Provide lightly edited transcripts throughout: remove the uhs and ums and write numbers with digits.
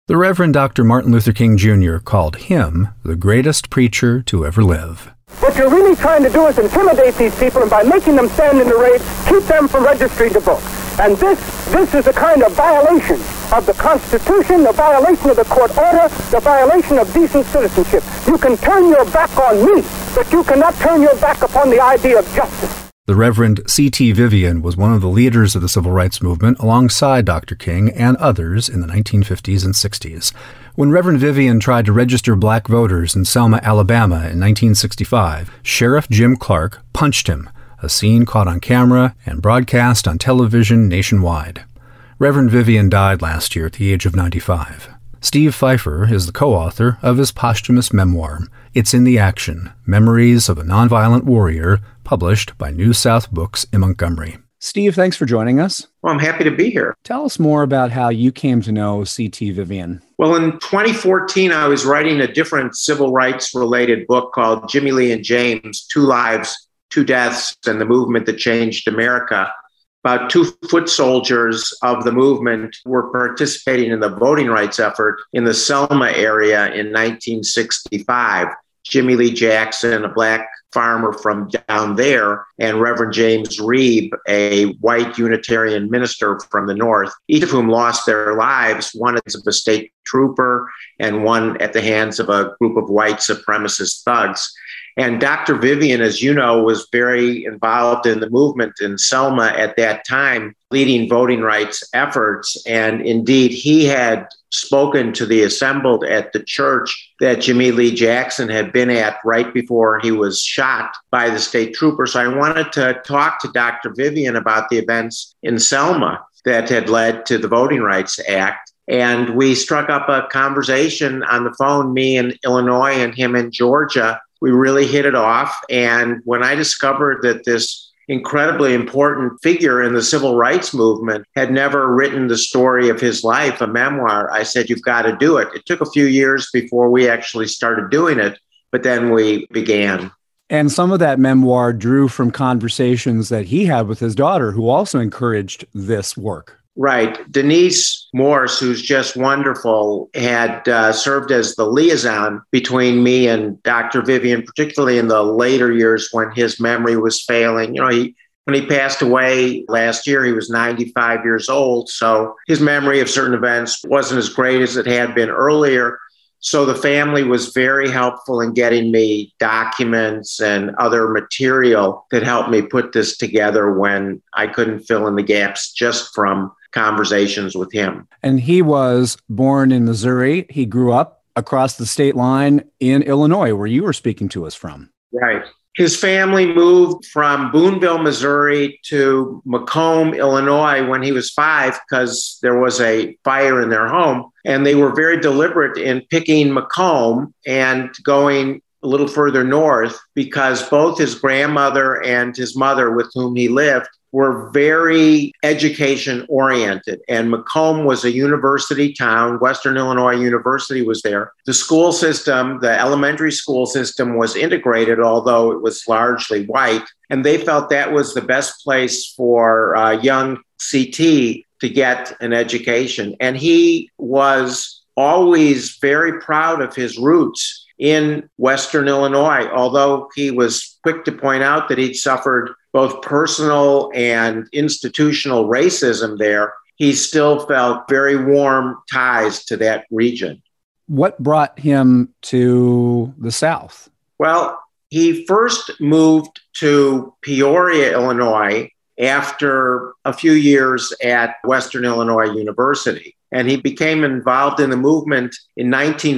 The Reverend Dr. Martin Luther King Jr. called him the greatest preacher to ever live. What you're really trying to do is intimidate these people, and by making them stand in the race, keep them from registering to vote. And this is a kind of violation of the Constitution, the violation of the court order, the violation of decent citizenship. You can turn your back on me, but you cannot turn your back upon the idea of justice. The Reverend C.T. Vivian was one of the leaders of the civil rights movement alongside Dr. King and others in the 1950s and 60s. When Reverend Vivian tried to register black voters in Selma, Alabama in 1965, Sheriff Jim Clark punched him, a scene caught on camera and broadcast on television nationwide. Reverend Vivian died last year at the age of 95. Steve Pfeiffer is the co-author of his posthumous memoir, It's in the Action, Memories of a Nonviolent Warrior, published by New South Books in Montgomery. Steve, thanks for joining us. Well, I'm happy to be here. Tell us more about how you came to know C.T. Vivian. Well, in 2014, I was writing a different civil rights-related book called Jimmy Lee and James, Two Lives, Two Deaths, and the Movement That Changed America. About 2 foot soldiers of the movement were participating in the voting rights effort in the Selma area in 1965. Jimmy Lee Jackson, a black farmer from down there, and Reverend James Reeb, a white Unitarian minister from the north, each of whom lost their lives, one as a state trooper and one at the hands of a group of white supremacist thugs. And Dr. Vivian, as you know, was very involved in the movement in Selma at that time, leading voting rights efforts. And indeed, he had spoken to the assembled at the church that Jimmy Lee Jackson had been at right before he was shot by the state trooper. So I wanted to talk to Dr. Vivian about the events in Selma that had led to the Voting Rights Act. And we struck up a conversation on the phone, me in Illinois and him in Georgia. We really hit it off. And when I discovered that this incredibly important figure in the civil rights movement had never written the story of his life, a memoir, I said, you've got to do it. It took a few years before we actually started doing it, but then we began. And some of that memoir drew from conversations that he had with his daughter, who also encouraged this work. Right. Denise Morse, who's just wonderful, had served as the liaison between me and Dr. Vivian, particularly in the later years when his memory was failing. You know, when he passed away last year, he was 95 years old. So his memory of certain events wasn't as great as it had been earlier. So the family was very helpful in getting me documents and other material that helped me put this together when I couldn't fill in the gaps just from conversations with him. And he was born in Missouri. He grew up across the state line in Illinois, where you were speaking to us from. Right. His family moved from Boonville, Missouri to Macomb, Illinois when he was 5 because there was a fire in their home. And they were very deliberate in picking Macomb and going a little further north because both his grandmother and his mother, with whom he lived, were very education oriented. And Macomb was a university town. Western Illinois University was there. The school system, the elementary school system, was integrated, although it was largely white. And they felt that was the best place for young CT to get an education. And he was always very proud of his roots in Western Illinois, although he was quick to point out that he'd suffered both personal and institutional racism there. He still felt very warm ties to that region. What brought him to the South? Well, he first moved to Peoria, Illinois, after a few years at Western Illinois University. And he became involved in the movement in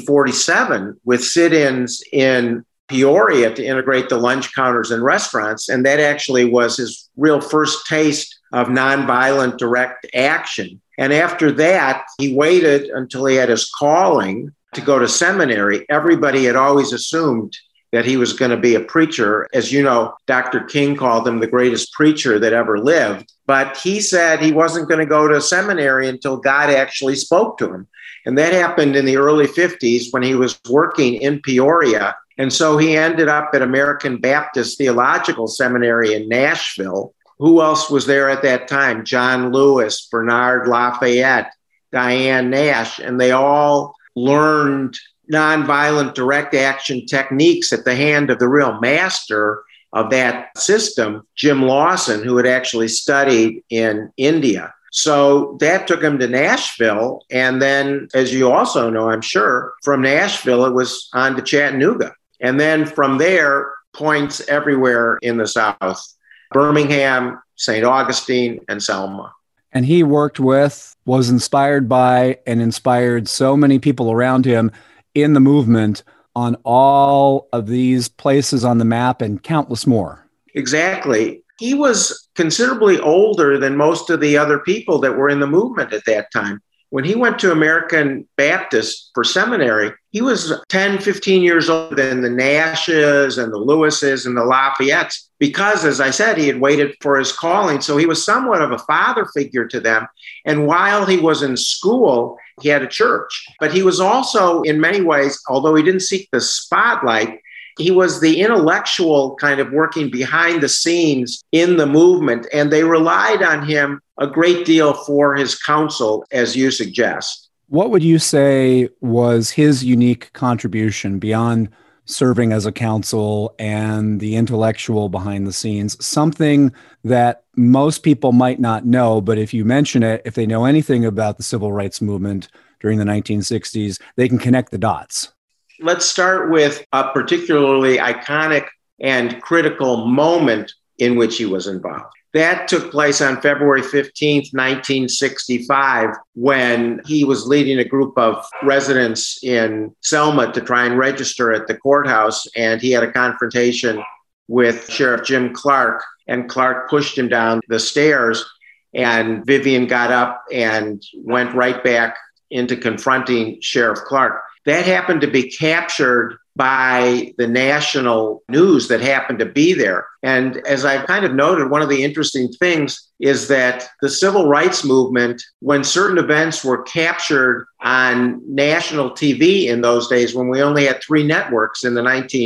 1947 with sit-ins in Peoria to integrate the lunch counters and restaurants. And that actually was his real first taste of nonviolent direct action. And after that, he waited until he had his calling to go to seminary. Everybody had always assumed that he was going to be a preacher. As you know, Dr. King called him the greatest preacher that ever lived. But he said he wasn't going to go to seminary until God actually spoke to him. And that happened in the early 50s when he was working in Peoria. And so he ended up at American Baptist Theological Seminary in Nashville. Who else was there at that time? John Lewis, Bernard Lafayette, Diane Nash, and they all learned nonviolent direct action techniques at the hand of the real master of that system, Jim Lawson, who had actually studied in India. So that took him to Nashville. And then, as you also know, I'm sure, from Nashville, it was on to Chattanooga. And then from there, points everywhere in the South, Birmingham, St. Augustine, and Selma. And he worked with, was inspired by, and inspired so many people around him in the movement on all of these places on the map and countless more. Exactly. He was considerably older than most of the other people that were in the movement at that time. When he went to American Baptist for seminary, he was 10, 15 years older than the Nashes and the Lewises and the Lafayettes because, as I said, he had waited for his calling. So he was somewhat of a father figure to them. And while he was in school, he had a church. But he was also, in many ways, although he didn't seek the spotlight, he was the intellectual kind of working behind the scenes in the movement, and they relied on him a great deal for his counsel, as you suggest. What would you say was his unique contribution beyond serving as a counsel and the intellectual behind the scenes? Something that most people might not know, but if you mention it, if they know anything about the civil rights movement during the 1960s, they can connect the dots. Let's start with a particularly iconic and critical moment in which he was involved. That took place on February 15th, 1965, when he was leading a group of residents in Selma to try and register at the courthouse. And he had a confrontation with Sheriff Jim Clark, and Clark pushed him down the stairs. And Vivian got up and went right back into confronting Sheriff Clark. That happened to be captured by the national news that happened to be there. And as I've kind of noted, one of the interesting things is that the civil rights movement, when certain events were captured on national TV in those days, when we only had 3 networks in the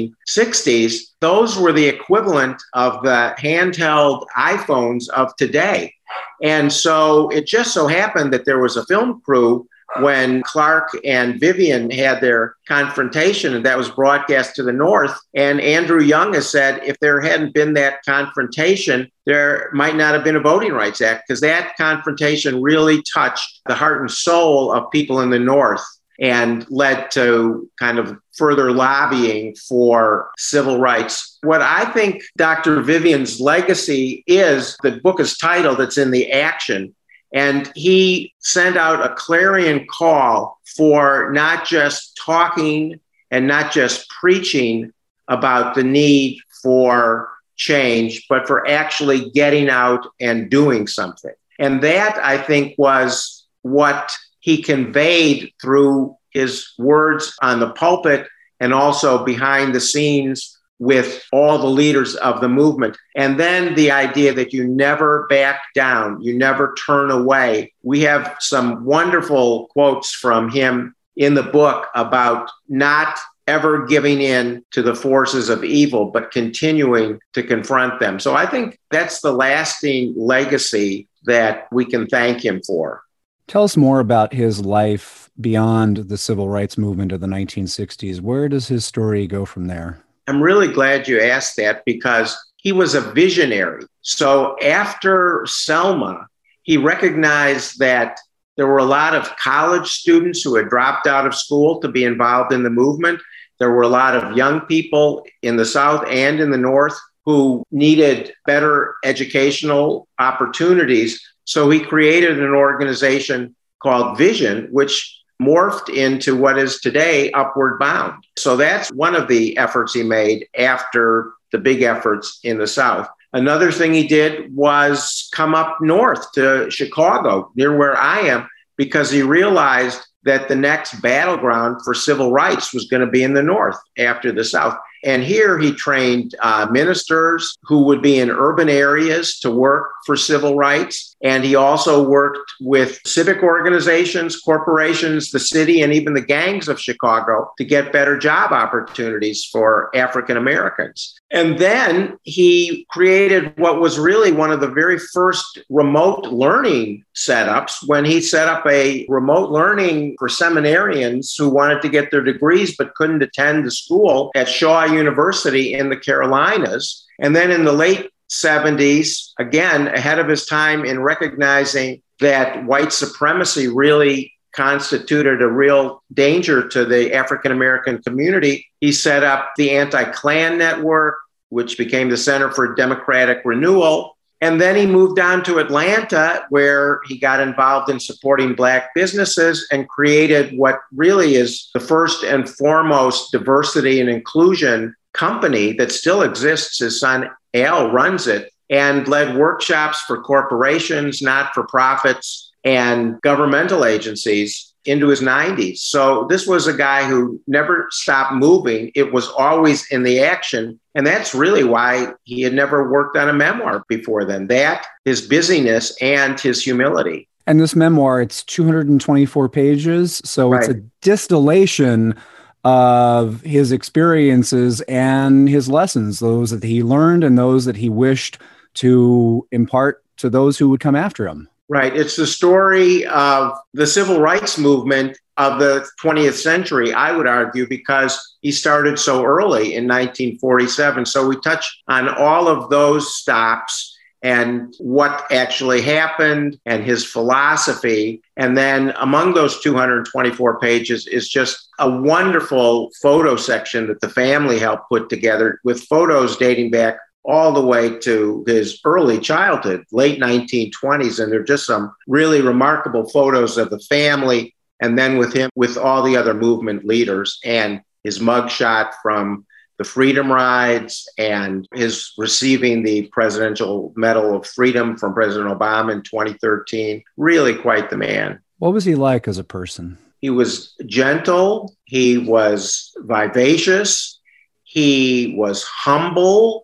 1960s, those were the equivalent of the handheld iPhones of today. And so it just so happened that there was a film crew when Clark and Vivian had their confrontation, and that was broadcast to the North. And Andrew Young has said if there hadn't been that confrontation, there might not have been a Voting Rights Act, because that confrontation really touched the heart and soul of people in the North and led to kind of further lobbying for civil rights. What I think Dr. Vivian's legacy is, the book is titled, it's in the action. And he sent out a clarion call for not just talking and not just preaching about the need for change, but for actually getting out and doing something. And that, I think, was what he conveyed through his words on the pulpit and also behind the scenes with all the leaders of the movement. And then the idea that you never back down, you never turn away. We have some wonderful quotes from him in the book about not ever giving in to the forces of evil, but continuing to confront them. So I think that's the lasting legacy that we can thank him for. Tell us more about his life beyond the civil rights movement of the 1960s. Where does his story go from there? I'm really glad you asked that, because he was a visionary. So after Selma, he recognized that there were a lot of college students who had dropped out of school to be involved in the movement. There were a lot of young people in the South and in the North who needed better educational opportunities. So he created an organization called Vision, which morphed into what is today Upward Bound. So that's one of the efforts he made after the big efforts in the South. Another thing he did was come up north to Chicago, near where I am, because he realized that the next battleground for civil rights was going to be in the North after the South. And here he trained ministers who would be in urban areas to work for civil rights. And he also worked with civic organizations, corporations, the city, and even the gangs of Chicago to get better job opportunities for African Americans. And then he created what was really one of the very first remote learning setups when he set up a remote learning for seminarians who wanted to get their degrees but couldn't attend the school at Shaw University in the Carolinas. And then in the late 70s, again, ahead of his time in recognizing that white supremacy really constituted a real danger to the African-American community, he set up the Anti-Klan Network, which became the Center for Democratic Renewal. And then he moved on to Atlanta, where he got involved in supporting Black businesses and created what really is the first and foremost diversity and inclusion company that still exists. His son, Al, runs it, and led workshops for corporations, not-for-profits, and governmental agencies into his 90s. So this was a guy who never stopped moving. It was always in the action. And that's really why he had never worked on a memoir before then. That, his busyness, and his humility. And this memoir, it's 224 pages. So It's a distillation of his experiences and his lessons, those that he learned and those that he wished to impart to those who would come after him. Right. It's the story of the civil rights movement of the 20th century, I would argue, because he started so early in 1947. So we touch on all of those stops and what actually happened and his philosophy. And then among those 224 pages is just a wonderful photo section that the family helped put together with photos dating back all the way to his early childhood, late 1920s. And they're just some really remarkable photos of the family. And then with him, with all the other movement leaders, and his mugshot from the Freedom Rides and his receiving the Presidential Medal of Freedom from President Obama in 2013. Really quite the man. What was he like as a person? He was gentle. He was vivacious. He was humble.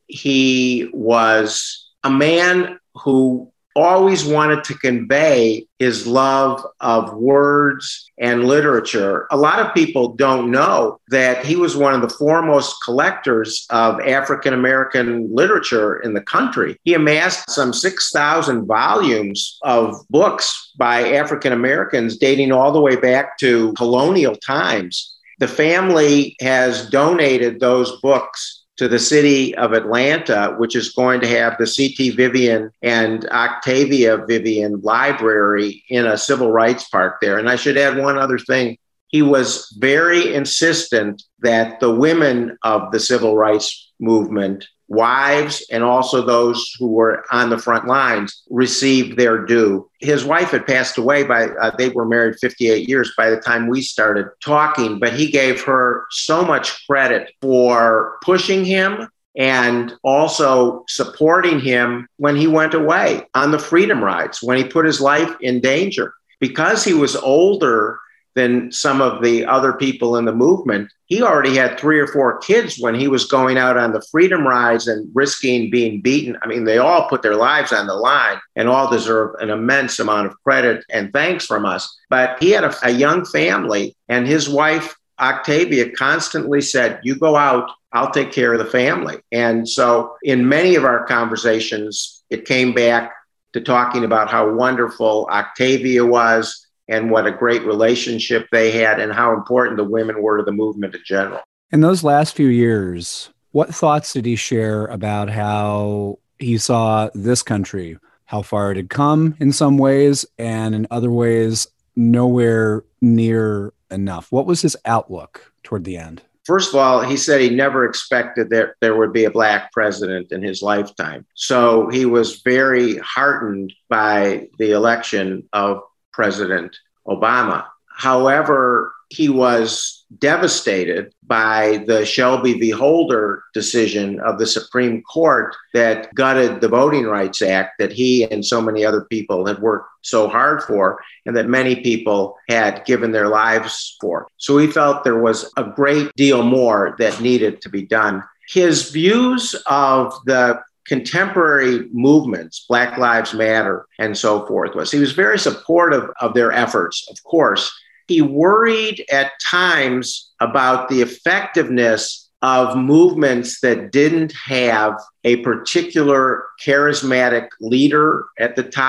He was a man who always wanted to convey his love of words and literature. A lot of people don't know that he was one of the foremost collectors of African-American literature in the country. He amassed some 6,000 volumes of books by African-Americans dating all the way back to colonial times. The family has donated those books to the city of Atlanta, which is going to have the C.T. Vivian and Octavia Vivian Library in a civil rights park there. And I should add one other thing. He was very insistent that the women of the civil rights movement, wives and also those who were on the front lines, received their due. His wife had passed away they were married 58 years by the time we started talking, but he gave her so much credit for pushing him and also supporting him when he went away on the Freedom Rides, when he put his life in danger. Because he was older than some of the other people in the movement, he already had 3 or 4 kids when he was going out on the Freedom Rides and risking being beaten. I mean, they all put their lives on the line and all deserve an immense amount of credit and thanks from us. But he had a young family, and his wife, Octavia, constantly said, "You go out, I'll take care of the family." And so in many of our conversations, it came back to talking about how wonderful Octavia was and what a great relationship they had and how important the women were to the movement in general. In those last few years, what thoughts did he share about how he saw this country, how far it had come in some ways, and in other ways, nowhere near enough? What was his outlook toward the end? First of all, he said he never expected that there would be a Black president in his lifetime. So he was very heartened by the election of President Obama. However, he was devastated by the Shelby v. Holder decision of the Supreme Court that gutted the Voting Rights Act that he and so many other people had worked so hard for and that many people had given their lives for. So he felt there was a great deal more that needed to be done. His views of the contemporary movements, Black Lives Matter and so forth, he was very supportive of their efforts, of course. He worried at times about the effectiveness of movements that didn't have a particular charismatic leader at the top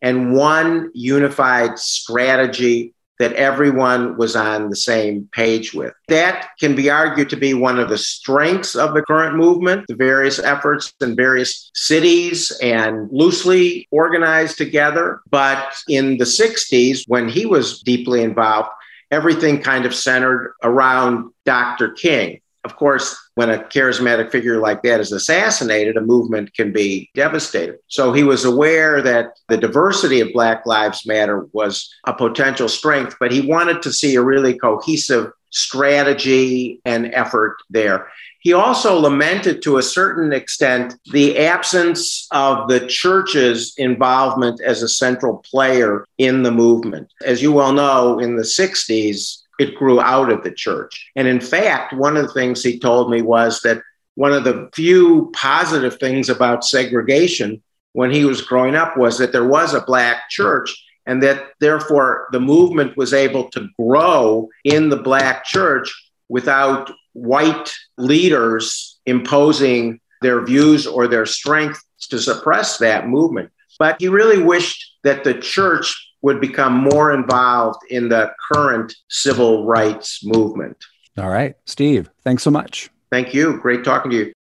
and one unified strategy that everyone was on the same page with. That can be argued to be one of the strengths of the current movement, the various efforts in various cities and loosely organized together. But in the 60s, when he was deeply involved, everything kind of centered around Dr. King. Of course, when a charismatic figure like that is assassinated, a movement can be devastated. So he was aware that the diversity of Black Lives Matter was a potential strength, but he wanted to see a really cohesive strategy and effort there. He also lamented to a certain extent the absence of the church's involvement as a central player in the movement. As you well know, in the 60s, it grew out of the church. And in fact, one of the things he told me was that one of the few positive things about segregation when he was growing up was that there was a Black church, and that therefore the movement was able to grow in the Black church without white leaders imposing their views or their strength to suppress that movement. But he really wished that the church would become more involved in the current civil rights movement. All right. Steve, thanks so much. Thank you. Great talking to you.